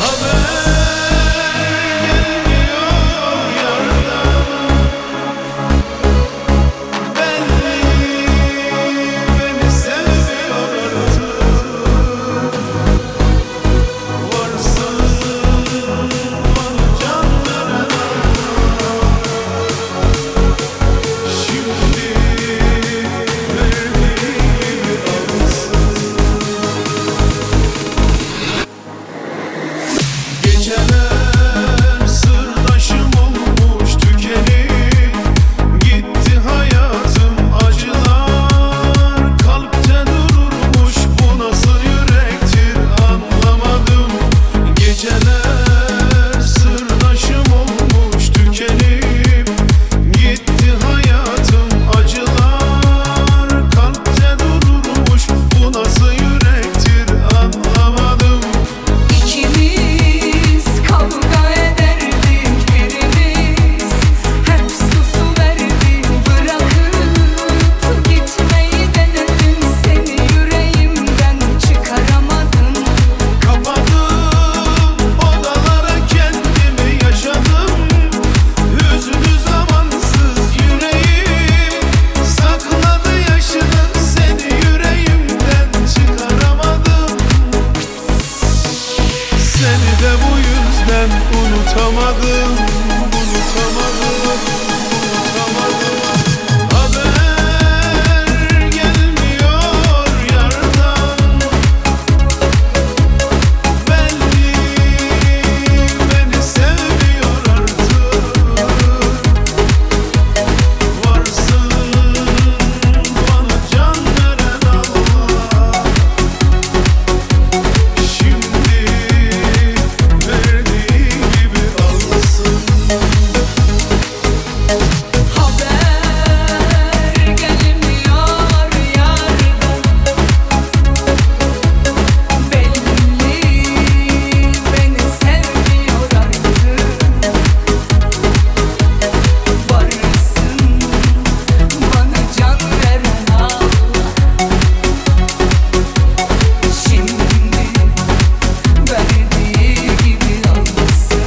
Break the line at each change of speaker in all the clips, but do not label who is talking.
Unutamadım, unutamadım, unutamadım. Haber gelmiyor yardan. Belli beni sevmiyor artık. Varsın bana can veren Allah. Şimdi verdiği gibi alsın.
Haber gelmiyor yardan. Belli beni sevmiyor artık. Varsın bana can veren Allah. Şimdi verdiği gibi alsın.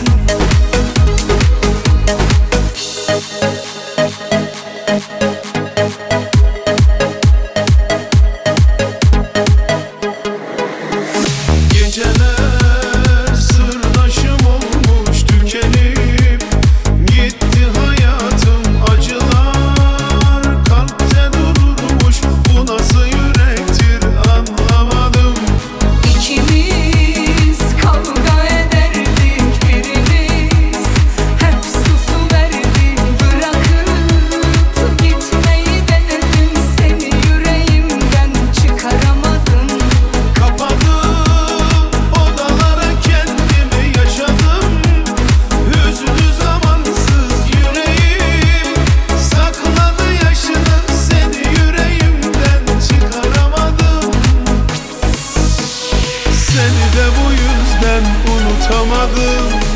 Geceler sırdaşım olmuş tükenip gitti hayatım, acılar kalpte dururmuş. Bu nasıl yürektir anlamadım.
İkimiz kavga ederdik, birimiz hep susuverdi. Bırakıp gitmeyi denedim, seni yüreğimden çıkaramadım.
Kapadım odalara kendimi yaşadım. Hüznü zamansız yüreğim sakladı yaşını, seni yüreğimden çıkaramadım. Seni de bu yüzden unutamadım.